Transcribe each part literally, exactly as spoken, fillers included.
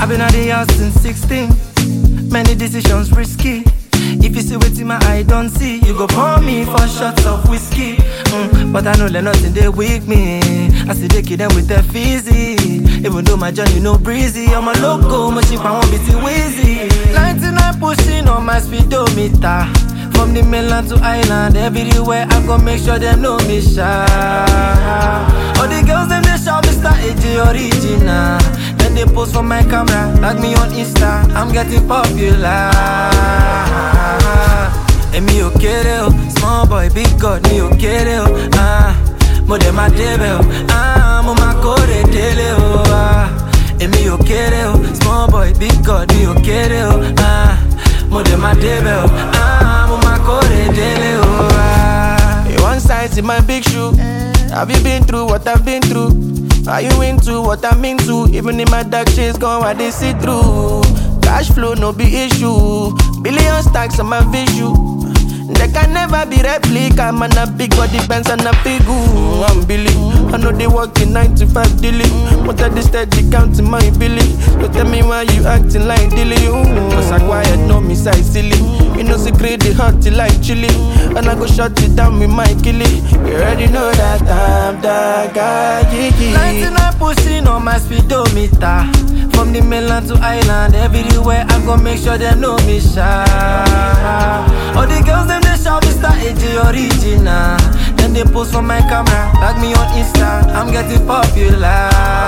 been at the house since sixteen. Many decisions risky. If you see what's in my eye, don't see. You go pour me for shots of whiskey. Mm, but I know let nothing they wake me. I see they kill them with their fizzy. Even though my journey no breezy, I'm a loco, my ship I won't be too easy. ninety-nine pushing on my speedometer. From the mainland to island, everywhere I go make sure them know me shy. All the girls them they shout Mister A J original. Then they post for my camera, tag me on Insta. I'm getting popular. And me okay o, small boy, big God, me okay o. Ah, mo dem a debe o, ah, mo ma kore dele o. Ah, and me okay o, small boy, big God, me okay o. Ah, mo dem a debe o, ah, mo ma kore dele o. Ah, You one size in my big shoe. Have you been through what I've been through? Are you into what I'm into? Even in my dark shades, gone what they see through. Cash flow no be issue. Billion stacks on my visual. They can never be replica. Man a big body Benz and a big ooh. I'm Billy. I know they working nine to five daily. But I just steady counting my billy. Don't tell me why you acting like dilly. Ooh. Cause I quiet, no me size silly. You know secret the hot till like chili. And I go shut it down with my killie. You already know that I'm that guy. Yeah, yeah. ninety-nine pushing on my speedometer. From the mainland to island, everywhere I go make sure they know me shy. All the girls them they shout Mister A J original. Then they post for my camera, tag me on Insta. I'm getting popular.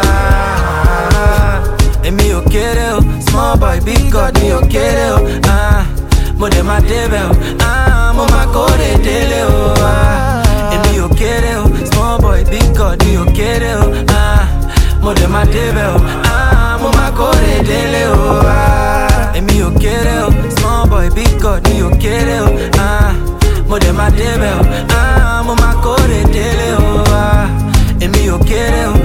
And me okay o, small boy, big God, me okay o. Ah, mo dem a debe o, ah, mo ma kore dele o. Ah, and me okay o, small boy, big God, me okay o. Ah, mo dem a debe o, ah, mo ma kore dele o. Ah, and me okay o, small boy, big God, me okay o. Ah, mo dem a debe o, ah, mo ma kore dele o. Ah, and me okay o,